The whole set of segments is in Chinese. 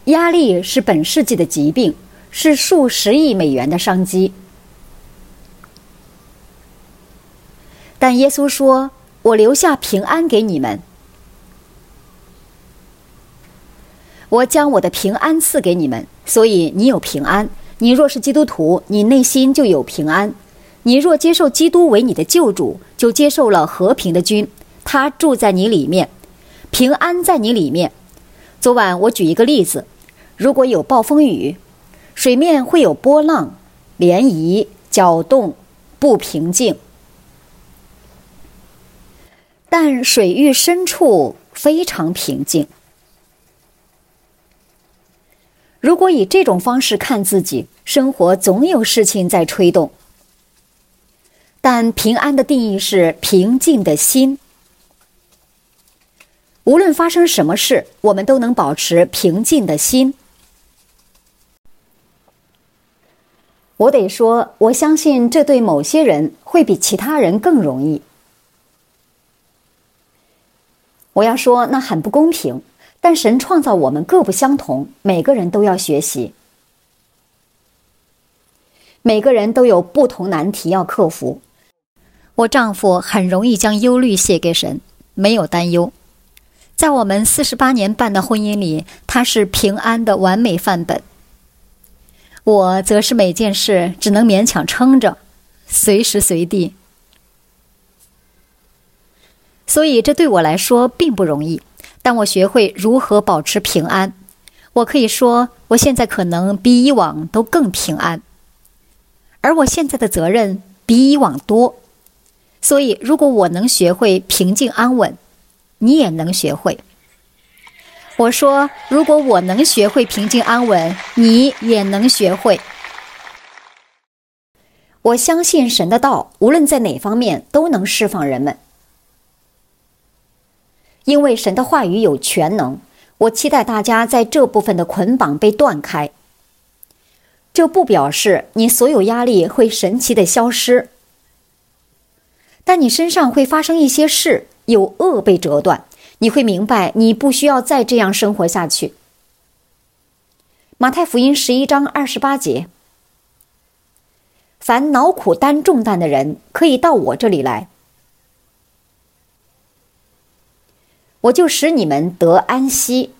压力是本世纪的疾病，是数十亿美元的商机。但耶稣说：“我留下平安给你们，我将我的平安赐给你们，所以你有平安。你若是基督徒，你内心就有平安。你若接受基督为你的救主，就接受了和平的君，他住在你里面，平安在你里面。”昨晚我举一个例子，如果有暴风雨，水面会有波浪、涟漪、搅动，不平静。但水域深处非常平静。如果以这种方式看自己，生活总有事情在吹动。但平安的定义是平静的心。无论发生什么事，我们都能保持平静的心。我得说，我相信这对某些人会比其他人更容易。我要说，那很不公平，但神创造我们各不相同，每个人都要学习。每个人都有不同难题要克服。我丈夫很容易将忧虑卸给神，没有担忧。在我们48年半的婚姻里，他是平安的完美范本。我则是每件事只能勉强撑着，随时随地。所以这对我来说并不容易，但我学会如何保持平安。我可以说，我现在可能比以往都更平安，而我现在的责任比以往多。所以如果我能学会平静安稳，你也能学会。我说，如果我能学会平静安稳，你也能学会。我相信神的道，无论在哪方面都能释放人们。因为神的话语有全能，我期待大家在这部分的捆绑被断开。这不表示你所有压力会神奇地消失，但你身上会发生一些事，有恶被折断，你会明白你不需要再这样生活下去。马太福音11章28节，凡劳苦担重担的人，可以到我这里来，我就使你们得安息。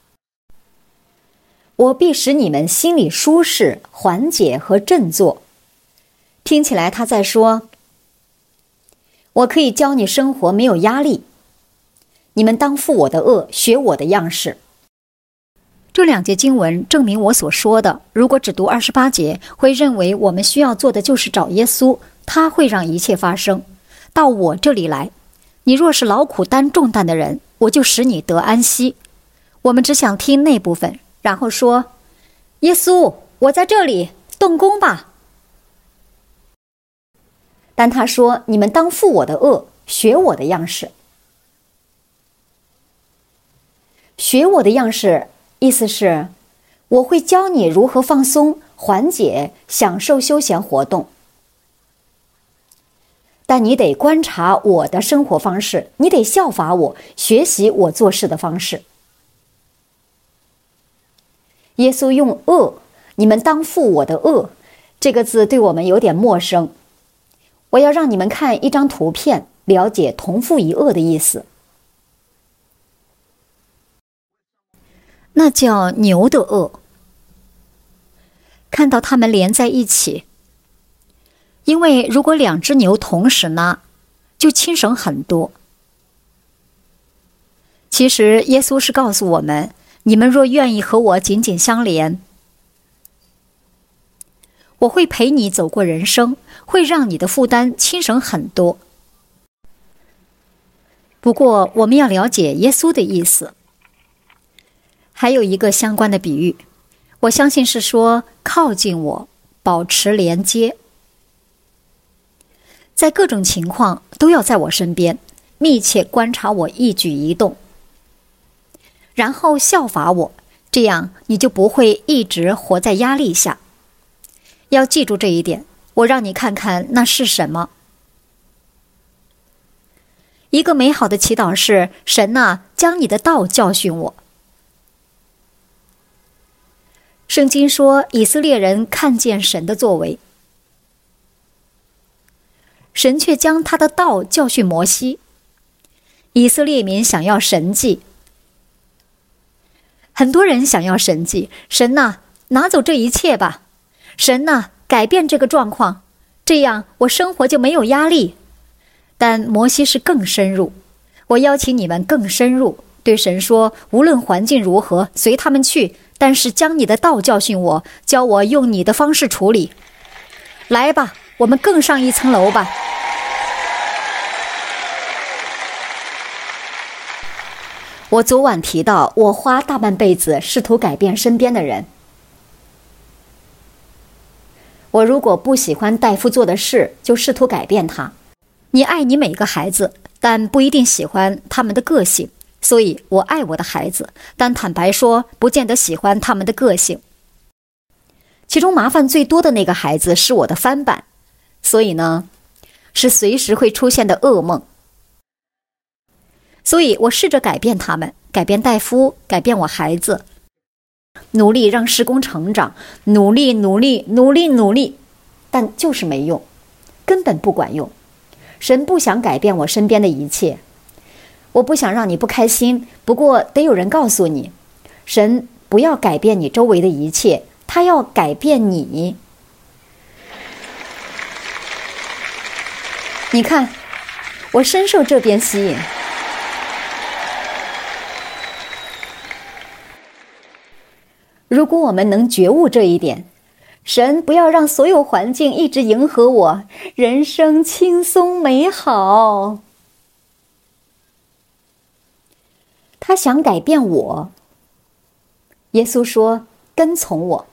我必使你们心里舒适、缓解和振作。听起来他在说，我可以教你生活没有压力。你们当负我的恶，学我的样式。这两节经文证明我所说的，如果只读28节，会认为我们需要做的就是找耶稣，他会让一切发生。到我这里来，你若是劳苦担重担的人，我就使你得安息。我们只想听那部分，然后说，耶稣，我在这里，动工吧。但他说，你们当负我的恶，学我的样式。学我的样式，意思是我会教你如何放松、缓解、享受休闲活动。但你得观察我的生活方式，你得效法我，学习我做事的方式。耶稣用恶，你们当负我的恶，这个字对我们有点陌生。我要让你们看一张图片，了解同负一恶的意思。那叫牛的恶。看到它们连在一起，因为如果两只牛同时拉，就轻省很多。其实耶稣是告诉我们，你们若愿意和我紧紧相连，我会陪你走过人生，会让你的负担轻省很多。不过我们要了解耶稣的意思。还有一个相关的比喻，我相信是说靠近我，保持连接。在各种情况都要在我身边，密切观察我一举一动，然后效法我，这样你就不会一直活在压力下。要记住这一点，我让你看看那是什么。一个美好的祈祷是，神啊，将你的道教训我。 圣经说，以色列人看见神的作为，神却将他的道教训摩西。以色列民想要神迹，很多人想要神迹。神呐，拿走这一切吧！神呐，改变这个状况，这样我生活就没有压力。但摩西是更深入，我邀请你们更深入，对神说，无论环境如何，随他们去，但是将你的道教训我，教我用你的方式处理。来吧，我们更上一层楼吧。我昨晚提到，我花大半辈子试图改变身边的人。我如果不喜欢大夫做的事，就试图改变他。你爱你每个孩子，但不一定喜欢他们的个性，所以我爱我的孩子，但坦白说，不见得喜欢他们的个性。其中麻烦最多的那个孩子是我的翻版，所以呢，是随时会出现的噩梦。所以我试着改变他们，改变戴夫，改变我孩子，努力让施工成长，努力，但就是没用，根本不管用。神不想改变我身边的一切，我不想让你不开心，不过得有人告诉你，神不要改变你周围的一切，他要改变你。你看，我深受这边吸引。如果我们能觉悟这一点，神不要让所有环境一直迎合我，人生轻松美好。他想改变我。耶稣说，跟从我。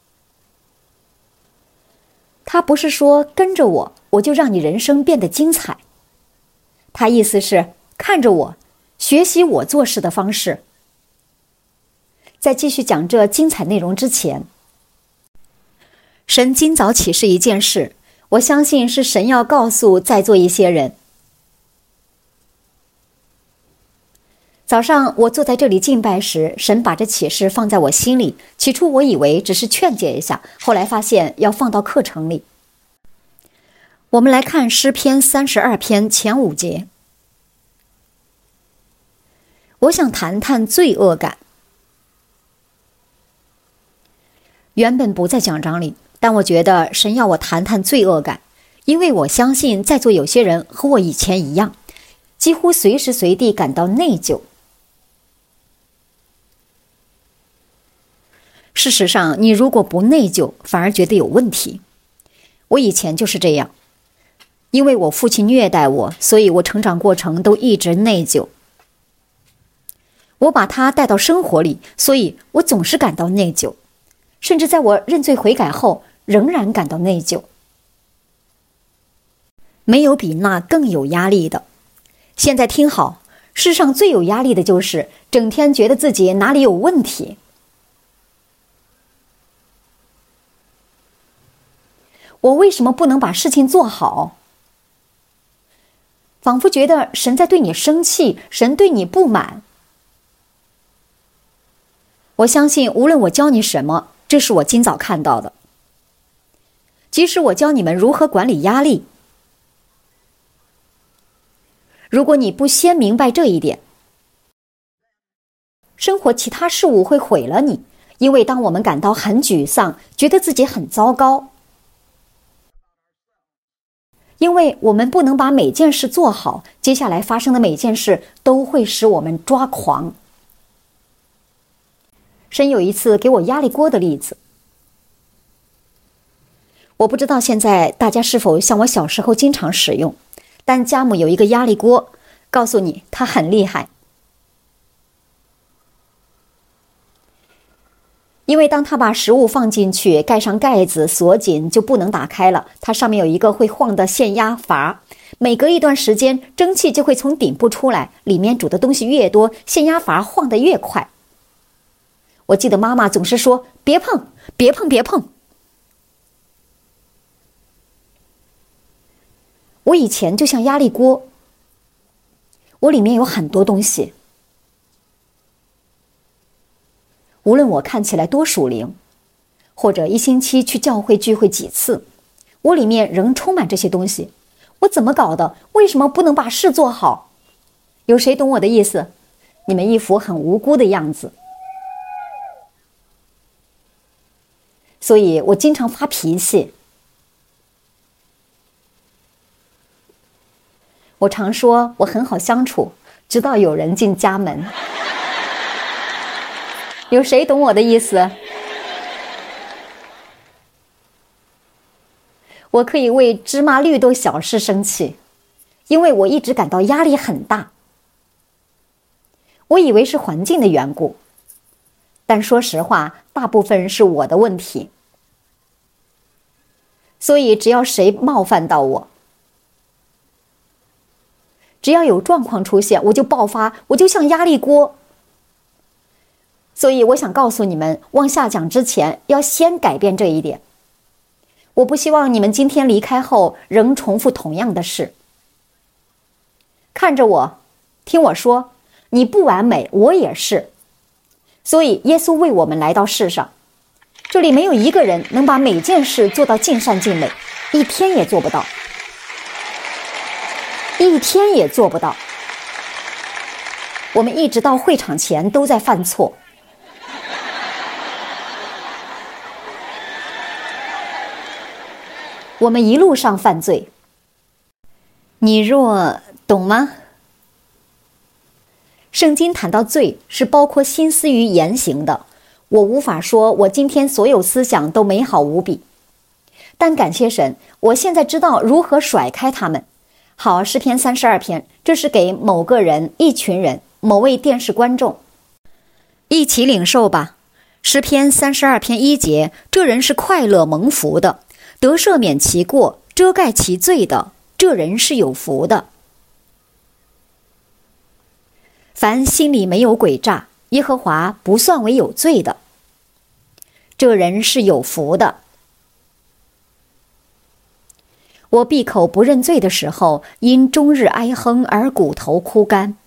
他不是说跟着我，我就让你人生变得精彩。他意思是看着我，学习我做事的方式。在继续讲这精彩内容之前，神今早启示一件事，我相信是神要告诉在座一些人。早上我坐在这里敬拜时，神把这启示放在我心里，起初我以为只是劝解一下，后来发现要放到课程里。我们来看诗篇32篇前5节。我想谈谈罪恶感。原本不在讲章里，但我觉得神要我谈谈罪恶感，因为我相信在座有些人和我以前一样，几乎随时随地感到内疚。事实上，你如果不内疚，反而觉得有问题。我以前就是这样，因为我父亲虐待我，所以我成长过程都一直内疚。我把他带到生活里，所以我总是感到内疚。甚至在我认罪悔改后，仍然感到内疚。没有比那更有压力的。现在听好，世上最有压力的就是整天觉得自己哪里有问题。我为什么不能把事情做好？仿佛觉得神在对你生气，神对你不满。我相信无论我教你什么，这是我今早看到的。即使我教你们如何管理压力，如果你不先明白这一点，生活其他事物会毁了你。因为当我们感到很沮丧，觉得自己很糟糕，因为我们不能把每件事做好，接下来发生的每件事都会使我们抓狂。神有一次给我压力锅的例子，我不知道现在大家是否像我小时候经常使用，但家母有一个压力锅，告诉你它很厉害。因为当他把食物放进去，盖上盖子，锁紧，就不能打开了。它上面有一个会晃的限压阀，每隔一段时间，蒸汽就会从顶部出来，里面煮的东西越多，限压阀晃得越快。我记得妈妈总是说，别碰，别碰，别碰。我以前就像压力锅，我里面有很多东西，无论我看起来多属灵， 或者一星期去教会聚会几次，我里面仍充满这些东西。我怎么搞的？为什么不能把事做好？有谁懂我的意思？你们一副很无辜的样子。所以我经常发脾气。我常说我很好相处，直到有人进家门。有谁懂我的意思？我可以为芝麻绿豆小事生气，因为我一直感到压力很大。我以为是环境的缘故，但说实话，大部分是我的问题。所以只要谁冒犯到我，只要有状况出现，我就爆发，我就像压力锅。所以我想告诉你们，往下讲之前，要先改变这一点。我不希望你们今天离开后仍重复同样的事。看着我，听我说，你不完美，我也是。所以耶稣为我们来到世上，这里没有一个人能把每件事做到尽善尽美，一天也做不到，一天也做不到。我们一直到会场前都在犯错。我们一路上犯罪，你若懂吗？圣经谈到罪是包括心思与言行的。我无法说我今天所有思想都美好无比，但感谢神，我现在知道如何甩开他们。好，诗篇32篇，这是给某个人、一群人、某位电视观众，一起领受吧。诗篇32篇1节，这人是快乐蒙福的，得赦免其过，遮盖其罪的，这人是有福的。凡心里没有诡诈，耶和华不算为有罪的，这人是有福的。我闭口不认罪的时候，因终日哀哼而骨头枯干。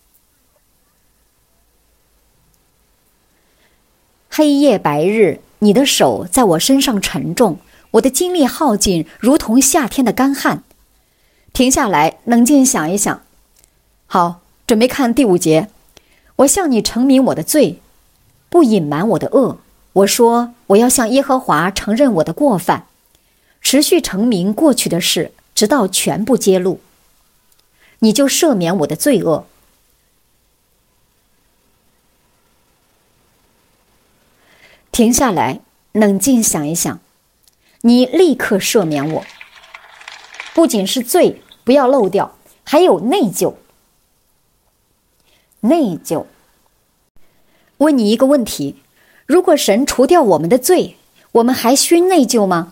黑夜白日，你的手在我身上沉重，我的精力耗尽，如同夏天的干旱。停下来，冷静想一想。好，准备看第5节。我向你承明我的罪，不隐瞒我的恶。我说，我要向耶和华承认我的过犯，持续承明过去的事，直到全部揭露。你就赦免我的罪恶。停下来，冷静想一想。你立刻赦免我。不仅是罪，不要漏掉，还有内疚。内疚。问你一个问题，如果神除掉我们的罪，我们还需内疚吗？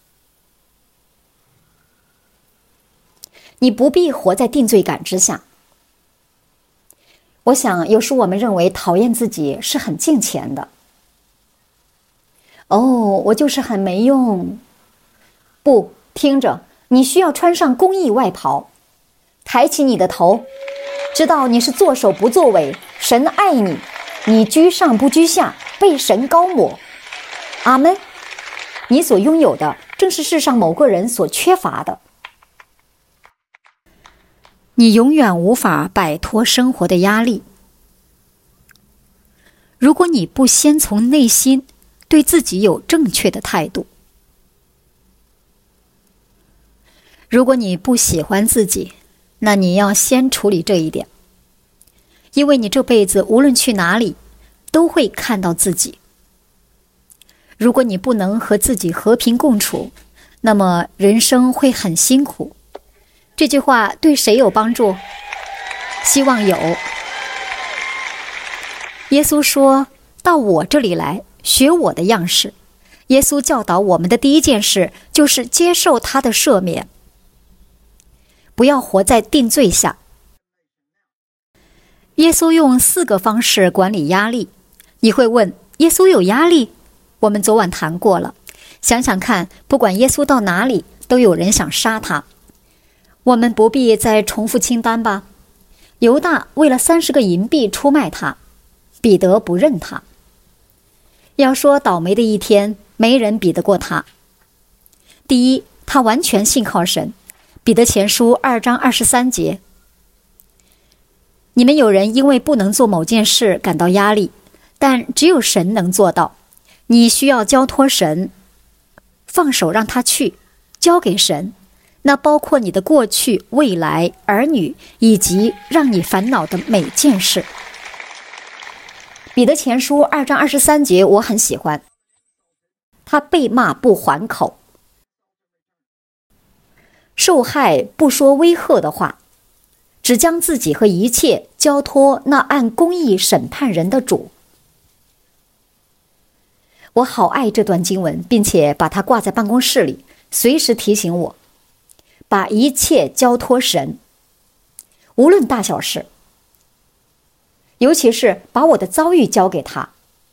你不必活在定罪感之下。我想有时我们认为讨厌自己是很敬虔的。我就是很没用。不，听着，你需要穿上公义外袍，抬起你的头，知道你是作首不作尾，神爱你，你居上不居下，被神膏抹。阿们。你所拥有的正是世上某个人所缺乏的。你永远无法摆脱生活的压力，如果你不先从内心对自己有正确的态度。如果你不喜欢自己，那你要先处理这一点，因为你这辈子无论去哪里都会看到自己。如果你不能和自己和平共处，那么人生会很辛苦。这句话对谁有帮助？希望有。耶稣说，到我这里来，学我的样式。耶稣教导我们的第一件事就是接受他的赦免，不要活在定罪下。耶稣用4个方式管理压力。你会问，耶稣有压力？我们昨晚谈过了。想想看，不管耶稣到哪里，都有人想杀他。我们不必再重复清单吧。犹大为了30个银币出卖他，彼得不认他。要说倒霉的一天， 没人比得过他。第一，他完全信靠神。彼得前书2章23节，你们有人因为不能做某件事感到压力，但只有神能做到。你需要交托神，放手让他去，交给神，那包括你的过去、未来、儿女，以及让你烦恼的每件事。彼得前书2章23节我很喜欢，他被骂不还口，受害不说威吓的话，只将自己和一切交托那按公义审判人的主。我好爱这段经文，并且把它挂在办公室里，随时提醒我把一切交托神，无论大小事，尤其是把我的遭遇交给他。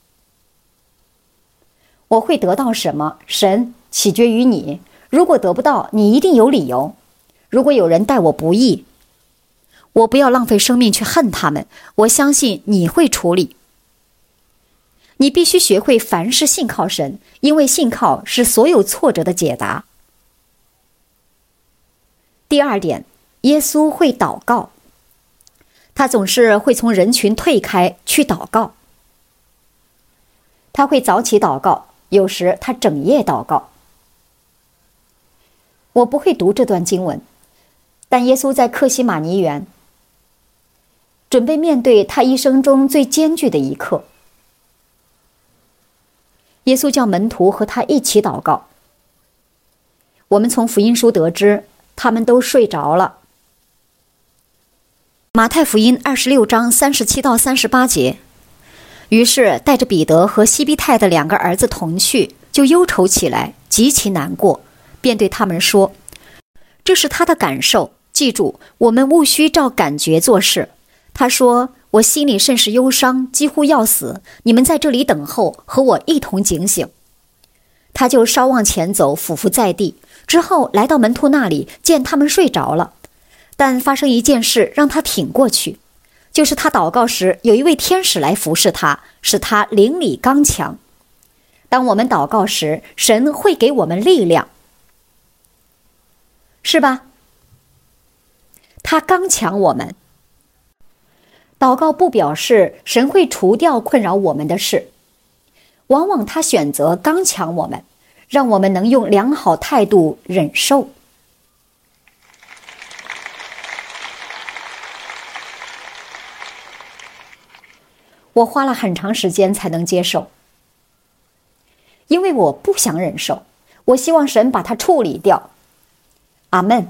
我会得到什么，神取决于你。如果得不到，你一定有理由。如果有人待我不义，我不要浪费生命去恨他们，我相信你会处理。你必须学会凡事信靠神，因为信靠是所有挫折的解答。第二点，耶稣会祷告，他总是会从人群退开去祷告。他会早起祷告，有时他整夜祷告。我不会读这段经文，但耶稣在客西马尼园准备面对他一生中最艰巨的一刻。耶稣叫门徒和他一起祷告。我们从福音书得知，他们都睡着了。马太福音26章37到38节，于是带着彼得和西庇太的2个儿子同去，就忧愁起来，极其难过，便对他们说，这是他的感受，记住，我们务须照感觉做事。他说，我心里甚是忧伤，几乎要死，你们在这里等候，和我一同警醒。他就稍往前走，俯伏在地，之后来到门徒那里，见他们睡着了。但发生一件事让他挺过去，就是他祷告时，有一位天使来服侍他，使他灵里刚强。当我们祷告时，神会给我们力量，是吧？他刚强我们。祷告不表示神会除掉困扰我们的事，往往他选择刚强我们，让我们能用良好态度忍受。我花了很长时间才能接受，因为我不想忍受，我希望神把它处理掉。阿们。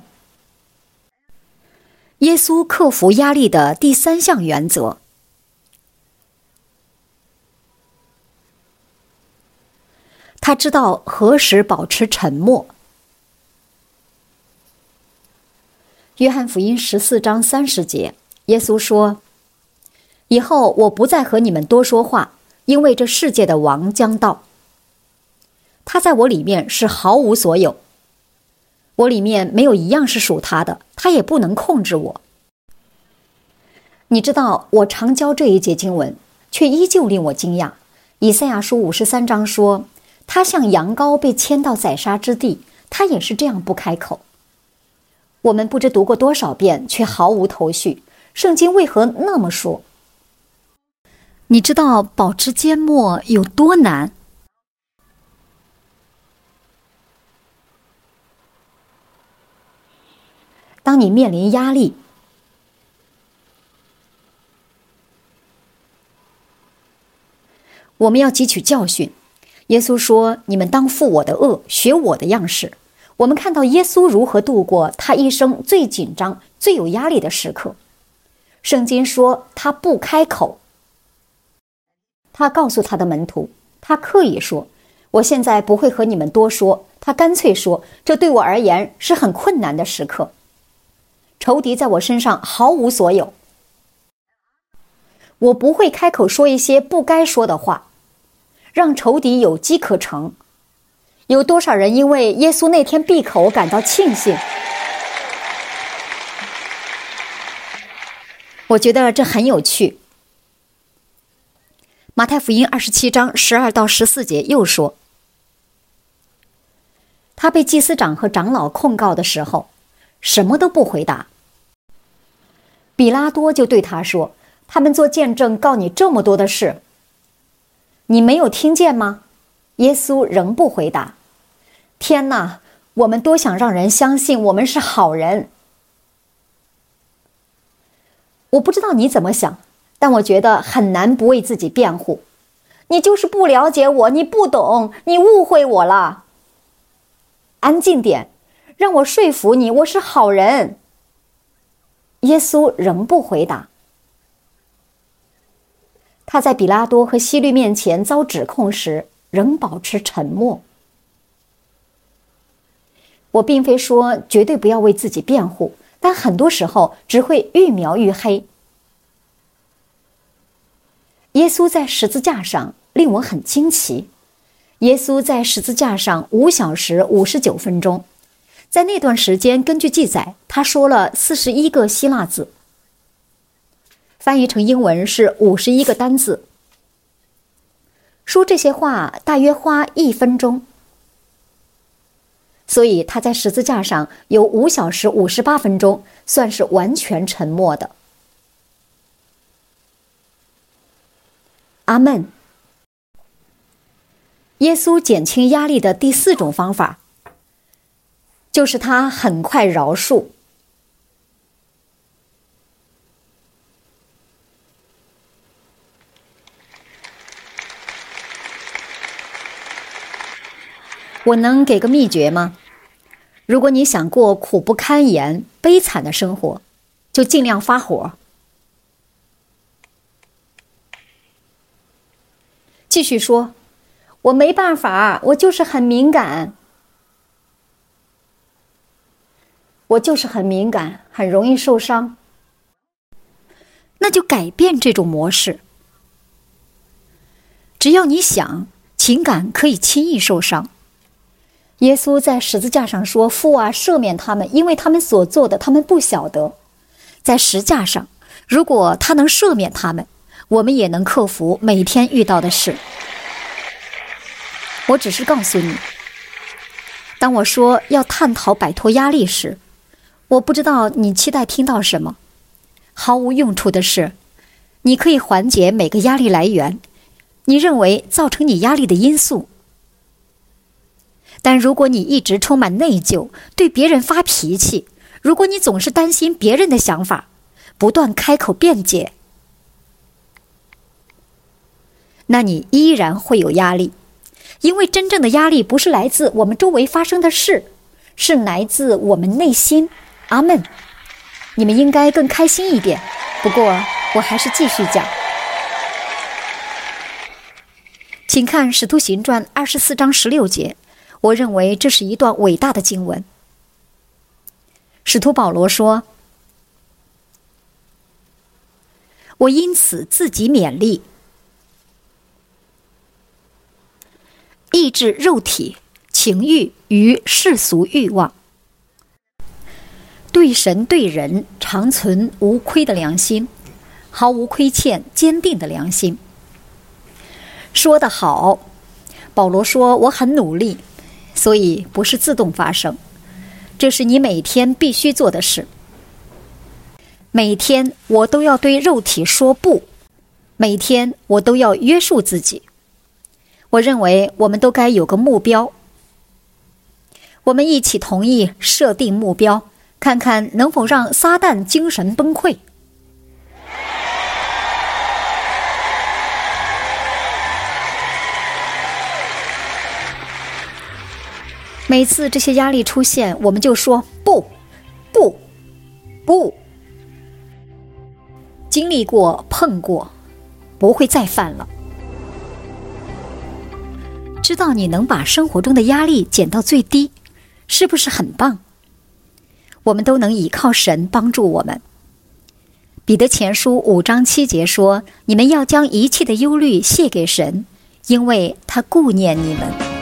耶稣克服压力的第3项原则，他知道何时保持沉默。约翰福音14章30节，耶稣说，以后我不再和你们多说话，因为这世界的王将到。他在我里面是毫无所有，我里面没有一样是属他的，他也不能控制我。你知道，我常教这一节经文，却依旧令我惊讶。以赛亚书53章说，他像羊羔被牵到宰杀之地，他也是这样不开口。我们不知读过多少遍，却毫无头绪。圣经为何那么说？你知道保持缄默有多难？当你面临压力，我们要汲取教训。耶稣说，你们当负我的恶，学我的样式。我们看到耶稣如何度过他一生最紧张、最有压力的时刻。圣经说他不开口，他告诉他的门徒，他刻意说，我现在不会和你们多说。他干脆说，这对我而言是很困难的时刻。仇敌在我身上毫无所有，我不会开口说一些不该说的话，让仇敌有机可乘。有多少人因为耶稣那天闭口感到庆幸？我觉得这很有趣。马太福音27章12到14节又说， 他被祭司长和长老控告的时候，什么都不回答。比拉多就对他说：他们做见证告你这么多的事，你没有听见吗？耶稣仍不回答。天哪，我们多想让人相信我们是好人。我不知道你怎么想，但我觉得很难不为自己辩护。你就是不了解我，你不懂，你误会我了。安静点，让我说服你，我是好人。耶稣仍不回答。他在比拉多和希律面前遭指控时，仍保持沉默。我并非说绝对不要为自己辩护，但很多时候只会愈描愈黑。耶稣在十字架上令我很惊奇。耶稣在十字架上5小时59分钟，在那段时间，根据记载，他说了41个希腊字，翻译成英文是51个单字。说这些话大约花1分钟，所以他在十字架上有5小时58分钟，算是完全沉默的。阿们。耶稣减轻压力的第4种方法，就是他很快饶恕。我能给个秘诀吗？如果你想过苦不堪言、悲惨的生活，就尽量发火。继续说，我没办法，我就是很敏感。我就是很敏感，很容易受伤。那就改变这种模式。只要你想，情感可以轻易受伤。耶稣在十字架上说：父啊，赦免他们，因为他们所做的，他们不晓得。在十字架上，如果他能赦免他们，我们也能克服每天遇到的事。我只是告诉你，当我说要探讨摆脱压力时，我不知道你期待听到什么。毫无用处的是，你可以缓解每个压力来源，你认为造成你压力的因素。但如果你一直充满内疚，对别人发脾气，如果你总是担心别人的想法，不断开口辩解，那你依然会有压力。因为真正的压力不是来自我们周围发生的事，是来自我们内心。阿们。你们应该更开心一点，不过我还是继续讲。请看《使徒行传》24章16节，我认为这是一段伟大的经文。使徒保罗说：我因此自己勉励，抑制肉体、情欲与世俗欲望，对神对人常存无亏的良心，毫无亏欠、坚定的良心。说得好，保罗说我很努力，所以不是自动发生，这是你每天必须做的事。每天我都要对肉体说不，每天我都要约束自己。我认为我们都该有个目标，我们一起同意设定目标，看看能否让撒旦精神崩溃。每次这些压力出现，我们就说不，不，不。经历过，碰过，不会再犯了。知道你能把生活中的压力减到最低，是不是很棒？我们都能依靠神帮助我们。彼得前书5章7节说：你们要将一切的忧虑卸给神，因为他顾念你们。